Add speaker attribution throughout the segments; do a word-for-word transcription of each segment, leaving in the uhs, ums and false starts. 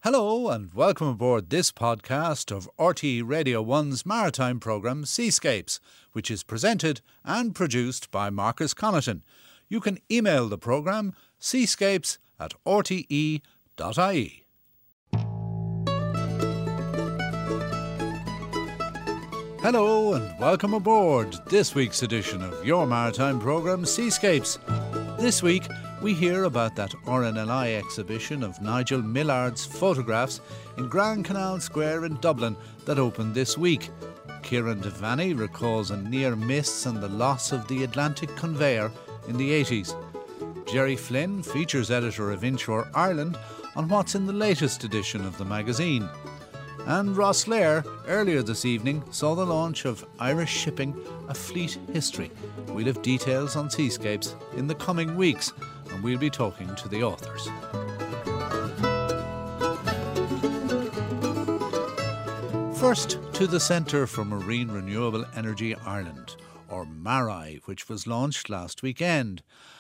Speaker 1: Hello and welcome aboard this podcast of R T É Radio one's maritime programme Seascapes, which is presented and produced by Marcus Connaughton. You can email the programme seascapes at r t e dot i e. Hello and welcome aboard this week's edition of your maritime programme Seascapes. This week we hear about that R N L I exhibition of Nigel Millard's photographs in Grand Canal Square in Dublin that opened this week. Kieran Devaney recalls a near miss and the loss of the Atlantic Conveyor in the eighties. Jerry Flynn, features editor of Inshore Ireland, on what's in the latest edition of the magazine. And Ross Lair, earlier this evening, saw the launch of Irish Shipping, A Fleet History. We'll have details on Seascapes in the coming weeks, and we'll be talking to the authors. First, to the Centre for Marine Renewable Energy Ireland, or MAREI, which was launched last weekend.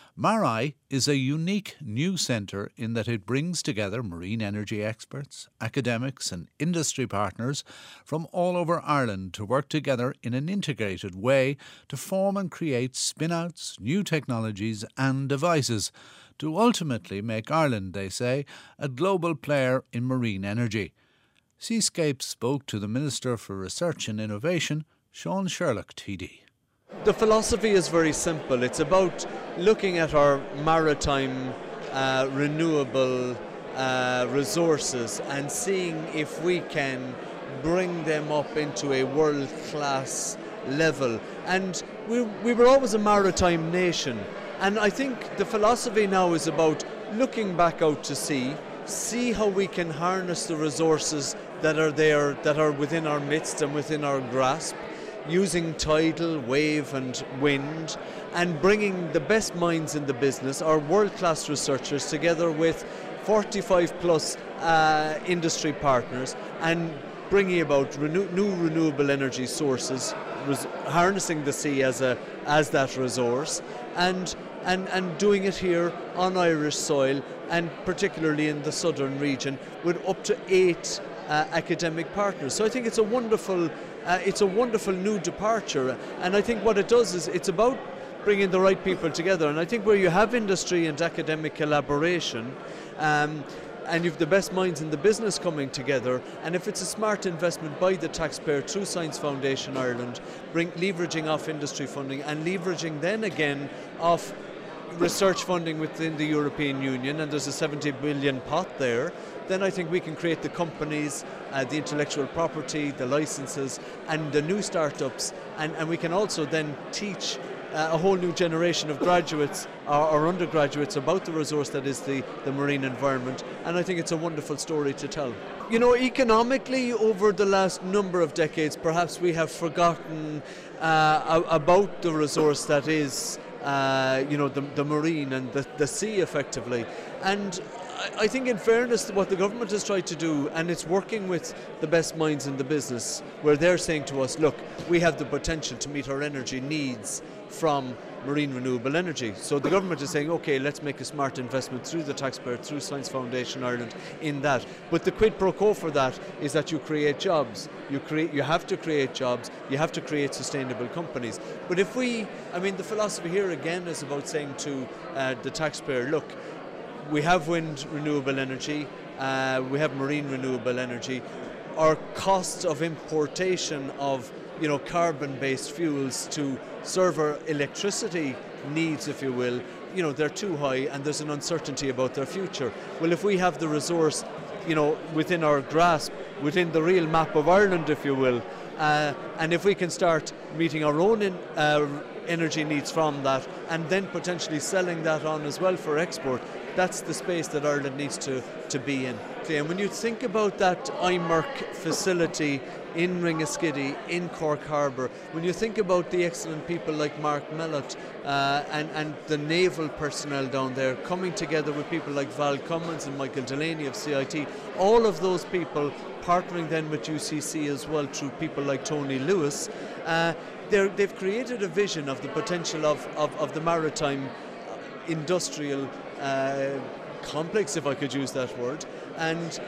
Speaker 1: MAREI is a unique new centre in that it brings together marine energy experts, academics and industry partners from all over Ireland to work together in an integrated way to form and create spin-outs, new technologies and devices to ultimately make Ireland, they say, a global player in marine energy. Seascapes spoke to the Minister for Research and Innovation, Sean Sherlock T D.
Speaker 2: The philosophy is very simple. It's about looking at our maritime uh, renewable uh, resources and seeing if we can bring them up into a world-class level. And we, we were always a maritime nation. And I think the philosophy now is about looking back out to sea, see how we can harness the resources that are there, that are within our midst and within our grasp, using tidal, wave and wind, and bringing the best minds in the business, our world-class researchers, together with forty-five plus uh, industry partners, and bringing about renew- new renewable energy sources, res- harnessing the sea as a as that resource, and and and doing it here on Irish soil, and particularly in the southern region, with up to eight uh, academic partners. So I think it's a wonderful. Uh, it's a wonderful new departure, and I think what it does is it's about bringing the right people together. And I think where you have industry and academic collaboration, um, and you've the best minds in the business coming together, and if it's a smart investment by the taxpayer through Science Foundation Ireland, bring, leveraging off industry funding and leveraging then again off research funding within the European Union, and there's a seventy billion pot there, then I think we can create the companies, uh, the intellectual property, the licenses and the new startups, and, and we can also then teach uh, a whole new generation of graduates or, or undergraduates about the resource that is the, the marine environment, and I think it's a wonderful story to tell. You know, economically over the last number of decades perhaps we have forgotten uh, about the resource that is Uh, you know, the, the marine and the, the sea effectively. And I, I think in fairness what the government has tried to do, and it's working with the best minds in the business, where they're saying to us, look, we have the potential to meet our energy needs from marine renewable energy. So the government is saying, okay, let's make a smart investment through the taxpayer, through Science Foundation Ireland in that. But the quid pro quo for that is that you create jobs. You create, you have to create jobs, you have to create sustainable companies. But if we, I mean, the philosophy here again is about saying to uh, the taxpayer, look, we have wind renewable energy, uh, we have marine renewable energy. Our costs of importation of you know, carbon-based fuels to serve our electricity needs, if you will, you know, they're too high and there's an uncertainty about their future. Well, if we have the resource, you know, within our grasp, within the real map of Ireland, if you will, uh, and if we can start meeting our own in, uh, energy needs from that and then potentially selling that on as well for export, that's the space that Ireland needs to, to be in. And when you think about that I M E R C facility in Ringaskiddy, in Cork Harbour, when you think about the excellent people like Mark Mellott uh, and, and the naval personnel down there coming together with people like Val Cummins and Michael Delaney of C I T, all of those people partnering then with U C C as well through people like Tony Lewis, uh, they've created a vision of the potential of, of, of the maritime industrial uh, complex, if I could use that word, and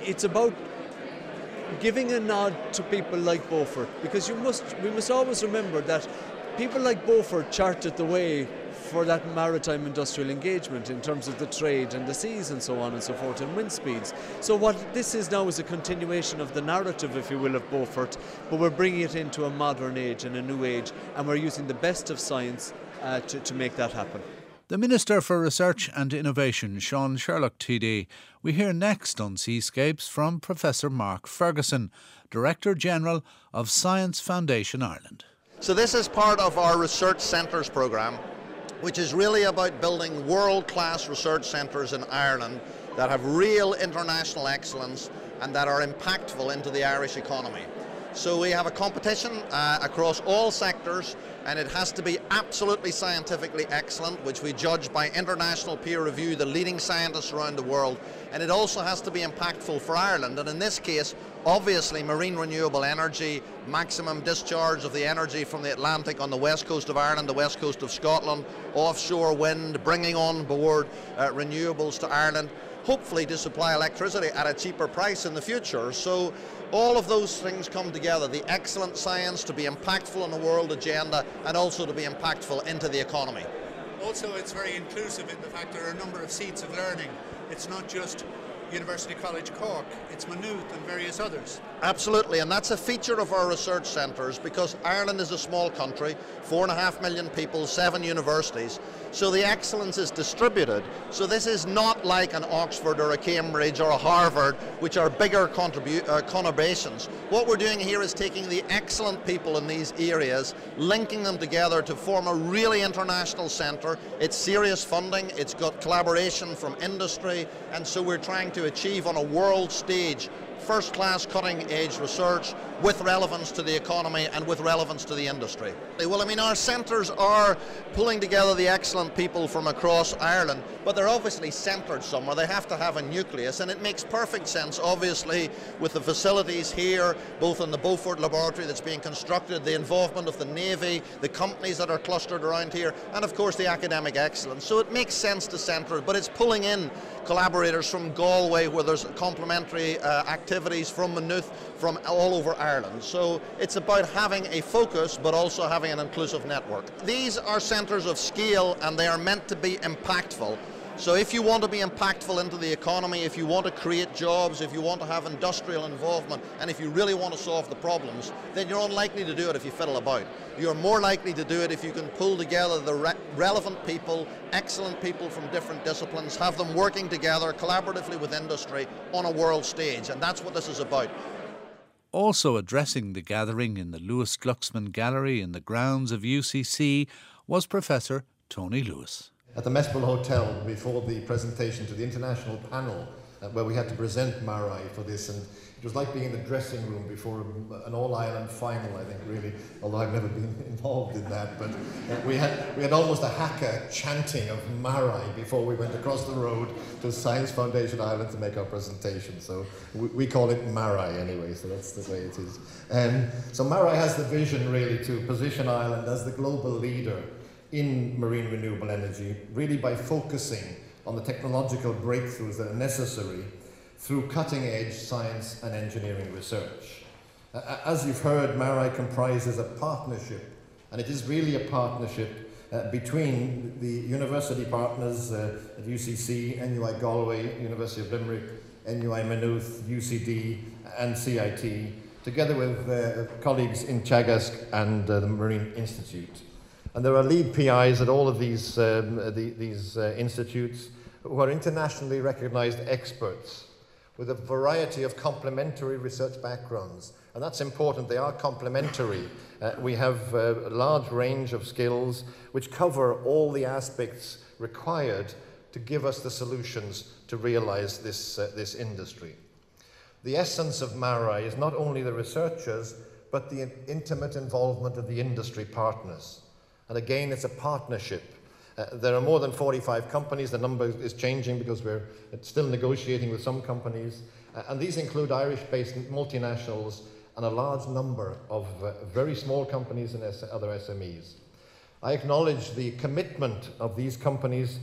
Speaker 2: it's about giving a nod to people like Beaufort, because you must we must always remember that people like Beaufort charted the way for that maritime industrial engagement in terms of the trade and the seas and so on and so forth, and wind speeds. So what this is now is a continuation of the narrative, if you will, of Beaufort, but we're bringing it into a modern age and a new age, and we're using the best of science uh, to, to make that happen.
Speaker 1: The Minister for Research and Innovation, Sean Sherlock T D. We hear next on Seascapes from Professor Mark Ferguson, Director General of Science Foundation Ireland.
Speaker 3: So this is part of our Research Centres programme, which is really about building world-class research centres in Ireland that have real international excellence and that are impactful into the Irish economy. So we have a competition uh, across all sectors, and it has to be absolutely scientifically excellent, which we judge by international peer review, the leading scientists around the world, and it also has to be impactful for Ireland. And in this case, obviously marine renewable energy, maximum discharge of the energy from the Atlantic on the west coast of Ireland, the west coast of Scotland, offshore wind, bringing on board uh, renewables to Ireland, hopefully to supply electricity at a cheaper price in the future. So all of those things come together, the excellent science to be impactful on the world agenda and also to be impactful into the economy.
Speaker 4: Also, it's very inclusive in the fact there are a number of seats of learning. It's not just University College Cork, it's Maynooth and various others.
Speaker 3: Absolutely, and that's a feature of our research centres, because Ireland is a small country, four and a half million people, seven universities, so the excellence is distributed. So this is not like an Oxford or a Cambridge or a Harvard, which are bigger contribu- uh, conurbations. What we're doing here is taking the excellent people in these areas, linking them together to form a really international centre. It's serious funding, it's got collaboration from industry, and so we're trying to achieve on a world stage first-class cutting-edge research with relevance to the economy and with relevance to the industry. Well, I mean, our centres are pulling together the excellent people from across Ireland, but they're obviously centred somewhere. They have to have a nucleus, and it makes perfect sense, obviously, with the facilities here, both in the Beaufort laboratory that's being constructed, the involvement of the Navy, the companies that are clustered around here, and of course the academic excellence. So it makes sense to centre it, but it's pulling in collaborators from Galway, where there's complementary uh, activities from Maynooth, from all over Ireland. So it's about having a focus, but also having an inclusive network. These are centres of scale, and they are meant to be impactful. So if you want to be impactful into the economy, if you want to create jobs, if you want to have industrial involvement, and if you really want to solve the problems, then you're unlikely to do it if you fiddle about. You're more likely to do it if you can pull together the re- relevant people, excellent people from different disciplines, have them working together collaboratively with industry on a world stage, and that's what this is about.
Speaker 1: Also addressing the gathering in the Lewis Glucksman Gallery in the grounds of U C C was Professor Tony Lewis.
Speaker 5: At the Mespel Hotel, before the presentation to the international panel, uh, where we had to present Marai for this, and it was like being in the dressing room before an all-Ireland final, I think, really, although I've never been involved in that, but uh, we had we had almost a haka chanting of Marai before we went across the road to Science Foundation Ireland to make our presentation, so we, we call it Marai anyway, so that's the way it is. And so Marai has the vision, really, to position Ireland as the global leader in marine renewable energy, really by focusing on the technological breakthroughs that are necessary through cutting-edge science and engineering research. Uh, as you've heard, Marai comprises a partnership, and it is really a partnership uh, between the university partners uh, at U C C, N U I Galway, University of Limerick, N U I Maynooth, U C D and C I T, together with uh, colleagues in Teagasc and uh, the Marine Institute. And there are lead P Is at all of these, um, the, these uh, institutes who are internationally recognized experts with a variety of complementary research backgrounds. And that's important, they are complementary. Uh, we have a large range of skills which cover all the aspects required to give us the solutions to realize this, uh, this industry. The essence of Marai is not only the researchers, but the intimate involvement of the industry partners. And again, it's a partnership. Uh, there are more than forty-five companies. The number is changing because we're still negotiating with some companies. Uh, and these include Irish-based multinationals and a large number of uh, very small companies and S- other S M Es. I acknowledge the commitment of these companies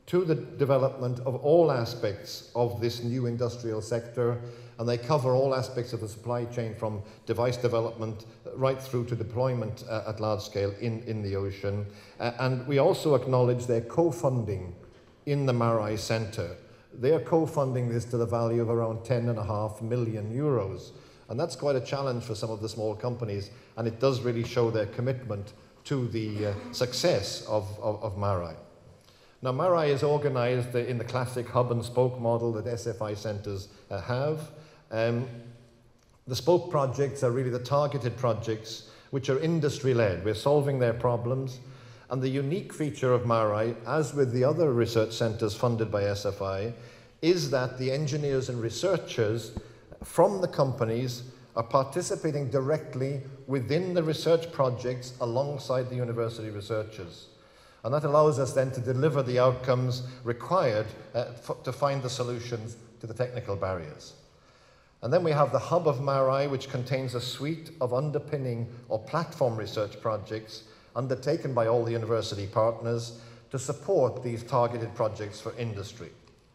Speaker 5: to the development of all aspects of this new industrial sector, and they cover all aspects of the supply chain from device development right through to deployment uh, at large scale in, in the ocean. Uh, and we also acknowledge their co-funding in the Marai Centre. They are co-funding this to the value of around ten and a half million euros. And that's quite a challenge for some of the small companies, and it does really show their commitment to the uh, success of, of, of Marai. Now, Marai is organised in the classic hub and spoke model that S F I centres uh, have. Um, the spoke projects are really the targeted projects which are industry-led. We're solving their problems. And the unique feature of Marai, as with the other research centres funded by S F I, is that the engineers and researchers from the companies are participating directly within the research projects alongside the university researchers. And that allows us then to deliver the outcomes required uh, to find the solutions to the technical barriers. And then we have the hub of Marai, which contains a suite of underpinning or platform research projects undertaken by all the university partners to support these targeted projects for industry.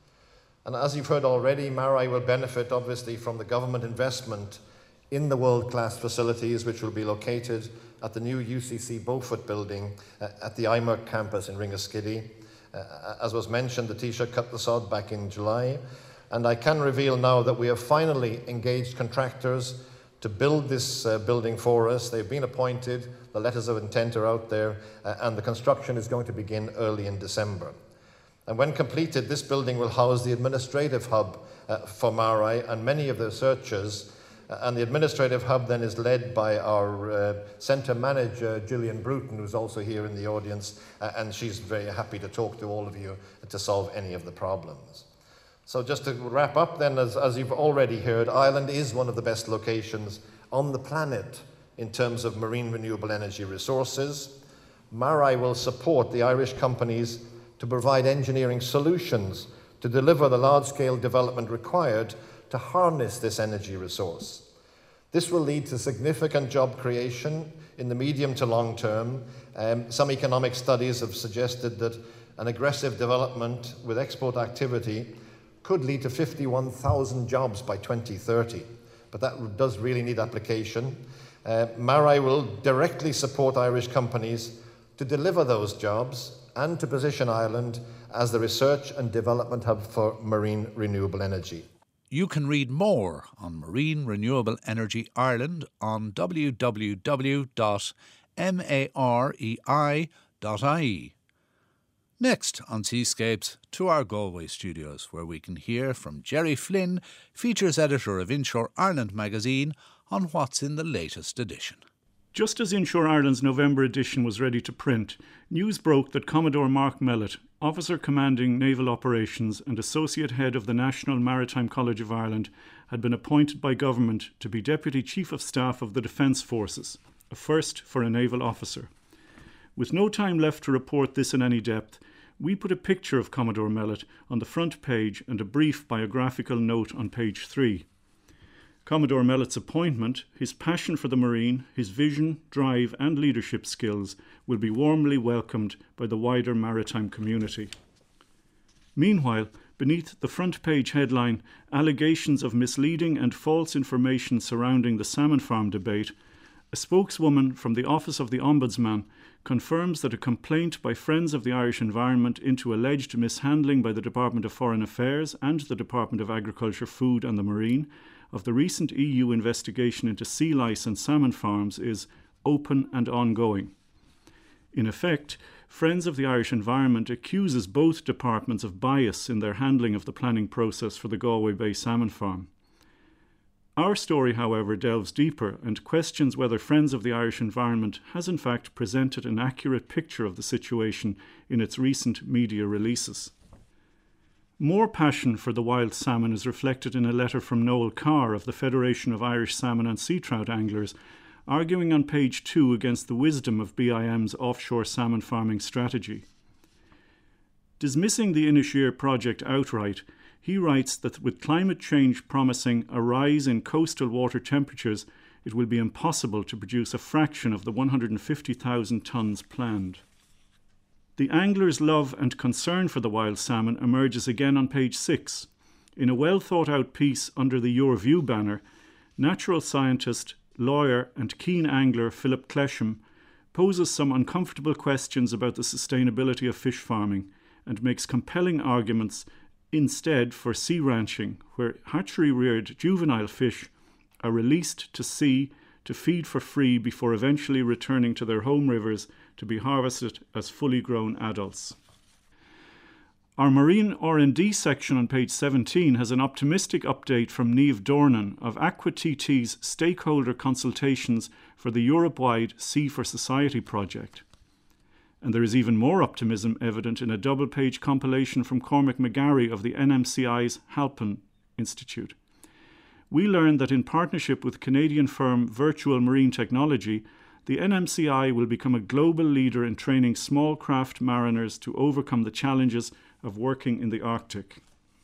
Speaker 5: And as you've heard already, Marai will benefit obviously from the government investment in the world-class facilities which will be located at the new U C C Beaufort building uh, at the I M E R C campus in Ringaskiddy. Uh, as was mentioned, the Taoiseach cut the sod back in July, and I can reveal now that we have finally engaged contractors to build this uh, building for us. They've been appointed, the letters of intent are out there, uh, and the construction is going to begin early in December. And when completed, this building will house the administrative hub uh, for Marai and many of the researchers. Uh, and the administrative hub then is led by our uh, centre manager, Gillian Bruton, who's also here in the audience, uh, and she's very happy to talk to all of you to solve any of the problems. So just to wrap up then, as, as you've already heard, Ireland is one of the best locations on the planet in terms of marine renewable energy resources. Marai will support the Irish companies to provide engineering solutions to deliver the large-scale development required to harness this energy resource. This will lead to significant job creation in the medium to long term. Um, some economic studies have suggested that an aggressive development with export activity could lead to fifty-one thousand jobs by twenty thirty, but that does really need application. Uh, Marai will directly support Irish companies to deliver those jobs and to position Ireland as the research and development hub for marine renewable energy.
Speaker 1: You can read more on Marine Renewable Energy Ireland on w w w dot marei dot i e. Next on Seascapes, to our Galway studios, where we can hear from Jerry Flynn, features editor of Inshore Ireland magazine, on what's in the latest edition.
Speaker 6: Just as Inshore Ireland's November edition was ready to print, news broke that Commodore Mark Mellett, Officer Commanding Naval Operations and Associate Head of the National Maritime College of Ireland, had been appointed by Government to be Deputy Chief of Staff of the Defence Forces, a first for a naval officer. With no time left to report this in any depth, we put a picture of Commodore Mellett on the front page and a brief biographical note on page three. Commodore Mellett's appointment, his passion for the Marine, his vision, drive and leadership skills will be warmly welcomed by the wider maritime community. Meanwhile, beneath the front page headline, Allegations of Misleading and False Information Surrounding the Salmon Farm Debate, a spokeswoman from the Office of the Ombudsman confirms that a complaint by Friends of the Irish Environment into alleged mishandling by the Department of Foreign Affairs and the Department of Agriculture, Food and the Marine of the recent E U investigation into sea lice and salmon farms is open and ongoing. In effect, Friends of the Irish Environment accuses both departments of bias in their handling of the planning process for the Galway Bay Salmon Farm. Our story, however, delves deeper and questions whether Friends of the Irish Environment has in fact presented an accurate picture of the situation in its recent media releases. More passion for the wild salmon is reflected in a letter from Noel Carr of the Federation of Irish Salmon and Sea Trout Anglers, arguing on page two against the wisdom of B I M's offshore salmon farming strategy. Dismissing the Inisheer project outright, he writes that with climate change promising a rise in coastal water temperatures, it will be impossible to produce a fraction of the one hundred fifty thousand tonnes planned. The angler's love and concern for the wild salmon emerges again on page six. In a well-thought-out piece under the Your View banner, natural scientist, lawyer and keen angler Philip Clesham poses some uncomfortable questions about the sustainability of fish farming and makes compelling arguments instead for sea ranching, where hatchery-reared juvenile fish are released to sea to feed for free before eventually returning to their home rivers to be harvested as fully grown adults. Our Marine R and D section on page seventeen has an optimistic update from Niamh Dornan of Aqua T T's stakeholder consultations for the Europe-wide Sea for Society project. And there is even more optimism evident in a double-page compilation from Cormac McGarry of the N M C I's Halpin Institute. We learned that in partnership with Canadian firm Virtual Marine Technology, the N M C I will become a global leader in training small craft mariners to overcome the challenges of working in the Arctic.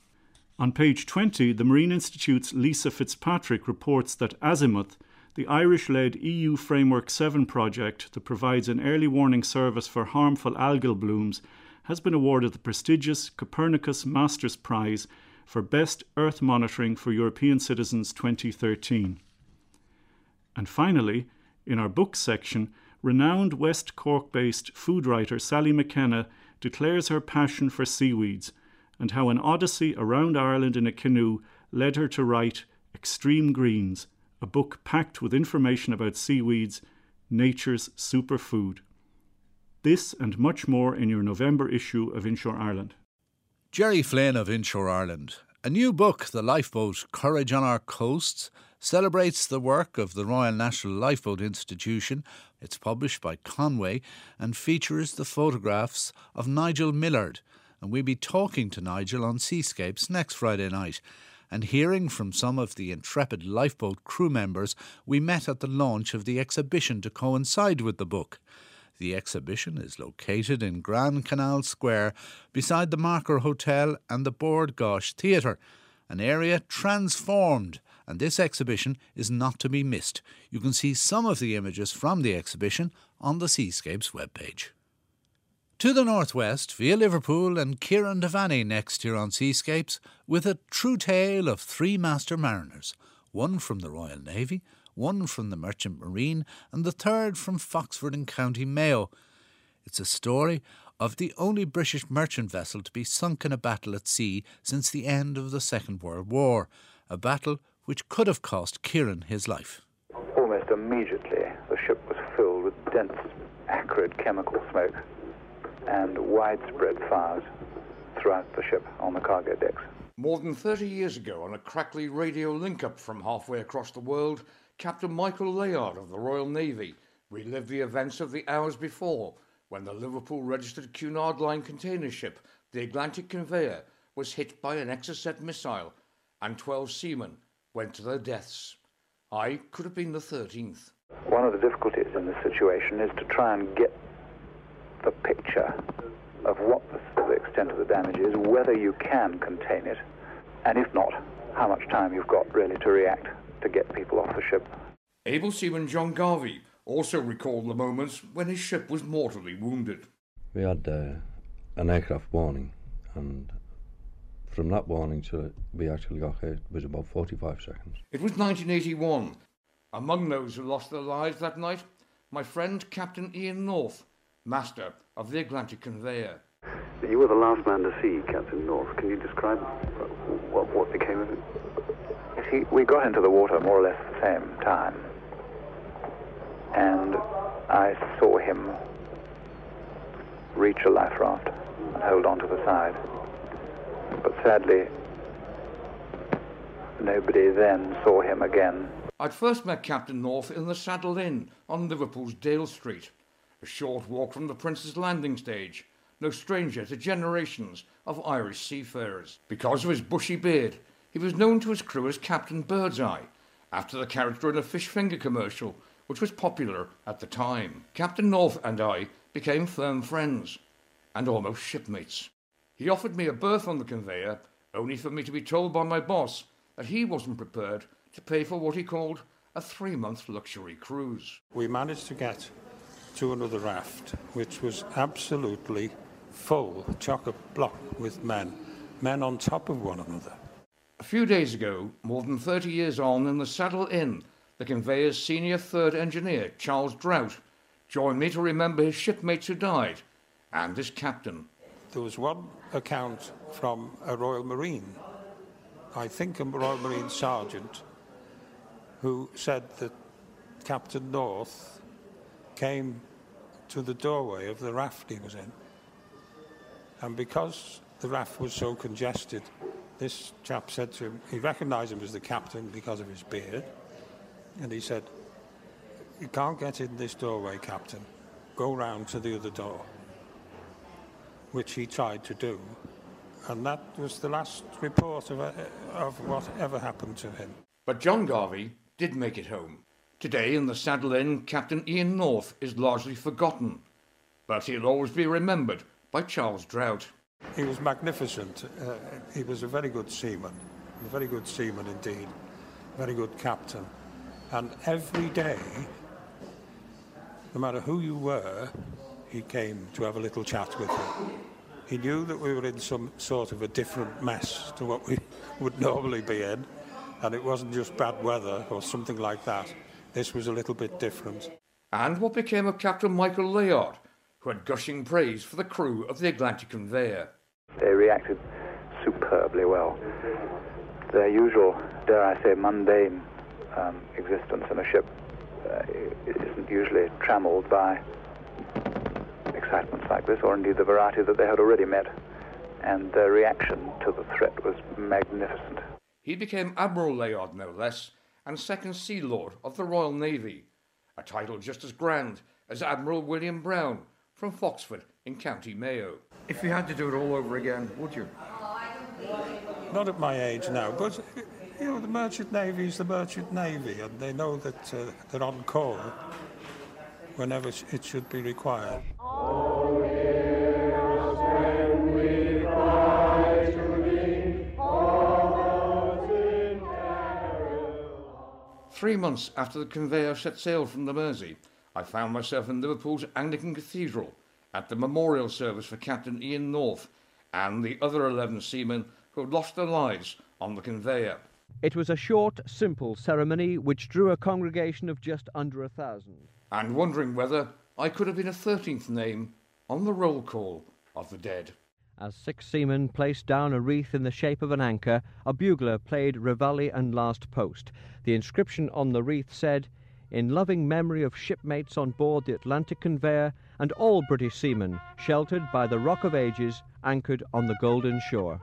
Speaker 6: On page twenty, the Marine Institute's Lisa Fitzpatrick reports that Azimuth, the Irish-led E U Framework seven project that provides an early warning service for harmful algal blooms, has been awarded the prestigious Copernicus Masters Prize for Best Earth Monitoring for European Citizens twenty thirteen. And finally, in our books section, renowned West Cork-based food writer Sally McKenna declares her passion for seaweeds and how an odyssey around Ireland in a canoe led her to write Extreme Greens, a book packed with information about seaweeds, nature's superfood. This and much more in your November issue of Inshore Ireland.
Speaker 1: Jerry Flynn of Inshore Ireland. A new book, The Lifeboat, Courage on Our Coasts, celebrates the work of the Royal National Lifeboat Institution. It's published by Conway and features the photographs of Nigel Millard. And we'll be talking to Nigel on Seascapes next Friday night. And hearing from some of the intrepid lifeboat crew members we met at the launch of the exhibition to coincide with the book. The exhibition is located in Grand Canal Square beside the Marker Hotel and the Bord Gáis Theatre, an area transformed, and this exhibition is not to be missed. You can see some of the images from the exhibition on the Seascapes webpage. To the northwest, via Liverpool and Kieran Devaney next here on Seascapes, with a true tale of three master mariners, one from the Royal Navy, one from the Merchant Marine, and the third from Foxford in County Mayo. It's a story of the only British merchant vessel to be sunk in a battle at sea since the end of the Second World War, a battle which could have cost Kieran his life.
Speaker 7: Almost immediately, the ship was filled with dense, acrid chemical smoke and widespread fires throughout the ship on the cargo decks.
Speaker 8: More than thirty years ago, on a crackly radio link-up from halfway across the world, Captain Michael Layard of the Royal Navy relived the events of the hours before, when the Liverpool-registered Cunard Line container ship, the Atlantic Conveyor, was hit by an Exocet missile, and twelve seamen went to their deaths. I could have been the thirteenth.
Speaker 7: One of the difficulties in this situation is to try and get the picture of what the, the extent of the damage is, whether you can contain it, and if not, how much time you've got really to react to get people off the ship.
Speaker 8: Able seaman John Garvey also recalled the moments when his ship was mortally wounded.
Speaker 9: We had uh, an aircraft warning, and from that warning to we actually got hit was about forty-five seconds.
Speaker 8: It was nineteen eighty-one. Among those who lost their lives that night, my friend Captain Ian North, master of the Atlantic Conveyor.
Speaker 10: You were the last man to see Captain North. Can you describe what, what became of him?
Speaker 7: See, we got into the water more or less at the same time, and I saw him reach a life raft and hold on to the side. But sadly, nobody then saw him again.
Speaker 8: I'd first met Captain North in the Saddle Inn on Liverpool's Dale Street, a short walk from the Prince's Landing Stage, no stranger to generations of Irish seafarers. Because of his bushy beard, he was known to his crew as Captain Birdseye, after the character in a fish finger commercial, which was popular at the time. Captain North and I became firm friends, and almost shipmates. He offered me a berth on the conveyor, only for me to be told by my boss that he wasn't prepared to pay for what he called a three-month luxury cruise.
Speaker 11: We managed to get to another raft, which was absolutely full, chock-a-block with men, men on top of one another.
Speaker 8: A few days ago, more than thirty years on, in the Saddle Inn, the conveyor's senior third engineer, Charles Drought, joined me to remember his shipmates who died and his captain.
Speaker 11: There was one account from a Royal Marine, I think a Royal Marine sergeant, who said that Captain North came to the doorway of the raft he was in, and because the raft was so congested, this chap said to him, he recognised him as the captain because of his beard, and he said, "You can't get in this doorway, Captain. Go round to the other door," which he tried to do, and that was the last report of, of what ever happened to him.
Speaker 8: But John Garvey did make it home. Today in the Saddle Inn, Captain Ian North is largely forgotten, but he'll always be remembered by Charles Drought.
Speaker 11: He was magnificent. Uh, he was a very good seaman, a very good seaman indeed, very good captain. And every day, no matter who you were, he came to have a little chat with you. He knew that we were in some sort of a different mess to what we would normally be in, and it wasn't just bad weather or something like that. This was a little bit different.
Speaker 8: And what became of Captain Michael Layard, who had gushing praise for the crew of the Atlantic Conveyor?
Speaker 7: They reacted superbly well. Their usual, dare I say, mundane um, existence in a ship uh, isn't usually trammelled by excitements like this, or indeed the variety that they had already met. And their reaction to the threat was magnificent.
Speaker 8: He became Admiral Layard, no less, and Second Sea Lord of the Royal Navy, a title just as grand as Admiral William Brown from Foxford in County Mayo. If you had to do it all over again, would you?
Speaker 11: Not at my age now, but you know, the Merchant Navy is the Merchant Navy, and they know that uh, they're on call whenever it should be required.
Speaker 8: Three months after the conveyor set sail from the Mersey, I found myself in Liverpool's Anglican Cathedral at the memorial service for Captain Ian North and the other eleven seamen who had lost their lives on the conveyor.
Speaker 12: It was a short, simple ceremony which drew a congregation of just under a thousand.
Speaker 8: And wondering whether I could have been a thirteenth name on the roll call of the dead.
Speaker 12: As six seamen placed down a wreath in the shape of an anchor, a bugler played Reveille and Last Post. The inscription on the wreath said, "In loving memory of shipmates on board the Atlantic Conveyor and all British seamen sheltered by the Rock of Ages anchored on the Golden Shore."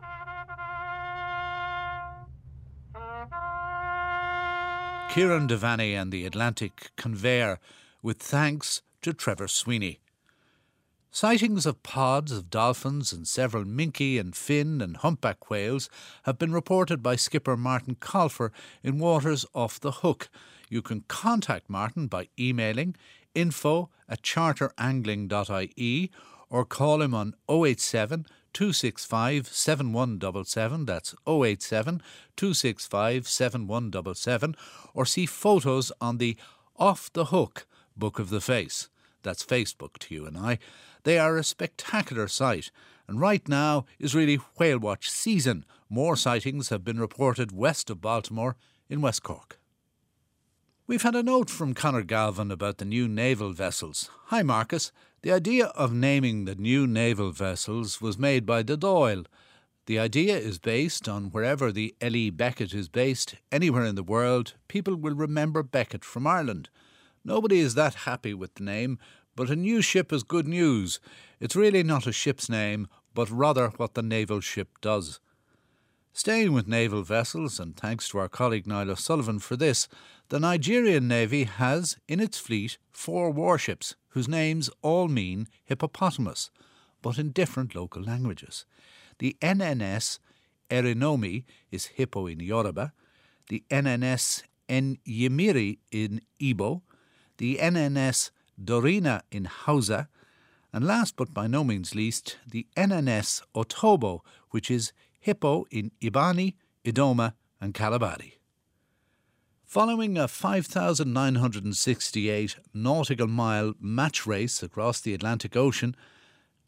Speaker 1: Kieran Devaney and the Atlantic Conveyor, with thanks to Trevor Sweeney. Sightings of pods of dolphins and several minke and fin and humpback whales have been reported by skipper Martin Colfer in waters off the Hook. You can contact Martin by emailing info at charterangling dot I E or call him on oh eight seven, two six five, seven one seven seven, that's oh eight seven, two six five, seven one seven seven, or see photos on the Off the Hook Book of the Face. That's Facebook to you and I. They are a spectacular sight, and right now is really whale watch season. More sightings have been reported west of Baltimore in West Cork. We've had a note from Conor Galvin about the new naval vessels. Hi Marcus, the idea of naming the new naval vessels was made by the Dáil. The idea is based on wherever the L E Beckett is based, anywhere in the world, people will remember Beckett from Ireland. Nobody is that happy with the name, but a new ship is good news. It's really not a ship's name, but rather what the naval ship does. Staying with naval vessels, and thanks to our colleague Niall O'Sullivan for this, the Nigerian Navy has in its fleet four warships whose names all mean hippopotamus, but in different local languages. The N N S Erinomi is hippo in Yoruba, the N N S Enyimiri in Igbo, the N N S Dorina in Hausa, and last but by no means least, the N N S Otobo, which is hippo in Ibani, Idoma and Kalabadi. Following a five thousand nine hundred sixty-eight nautical mile match race across the Atlantic Ocean,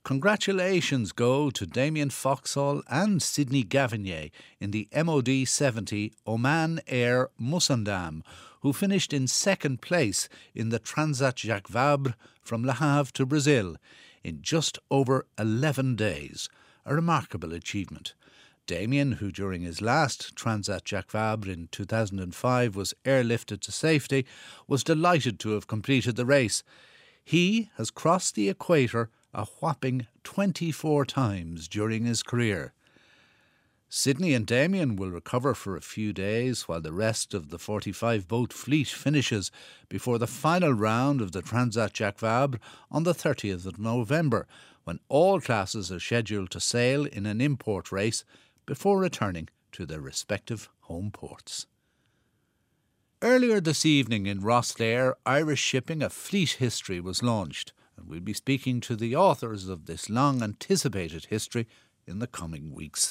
Speaker 1: Congratulations go to Damien Foxhall and Sidney Gavinier in the M O D seventy Oman Air Musandam, who finished in second place in the Transat Jacques Vabre from Le Havre to Brazil in just over eleven days. A remarkable achievement. Damien, who during his last Transat Jacques Vabre in two thousand five was airlifted to safety, was delighted to have completed the race. He has crossed the equator a whopping twenty-four times during his career. Sidney and Damien will recover for a few days while the rest of the forty-five boat fleet finishes before the final round of the Transat Jacques Vabre on the thirtieth of November, when all classes are scheduled to sail in an import race before returning to their respective home ports. Earlier this evening in Rosslare, Irish Shipping A Fleet History was launched, and we'll be speaking to the authors of this long-anticipated history in the coming weeks.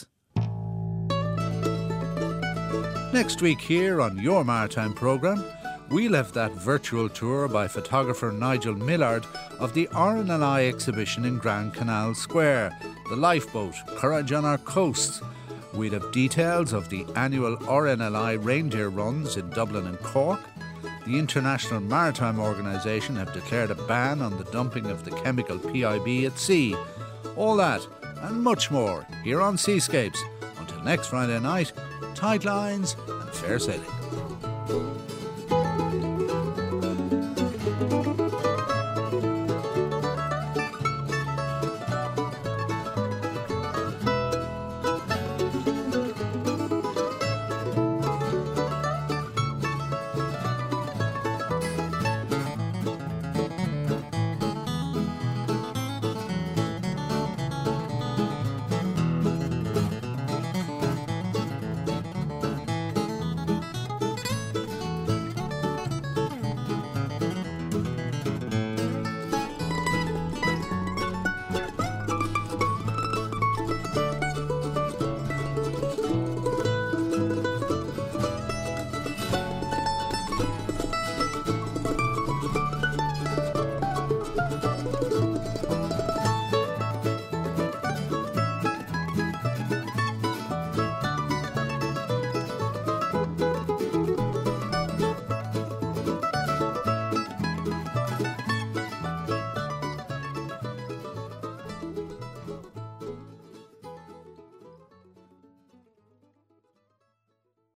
Speaker 1: Next week here on Your Maritime programme, we'll have that virtual tour by photographer Nigel Millard of the R N L I exhibition in Grand Canal Square, the lifeboat Courage on Our Coasts. We'll have details of the annual R N L I reindeer runs in Dublin and Cork. The International Maritime Organisation have declared a ban on the dumping of the chemical P I B at sea. All that and much more here on Seascapes. Until next Friday night, tight lines and fair sailing.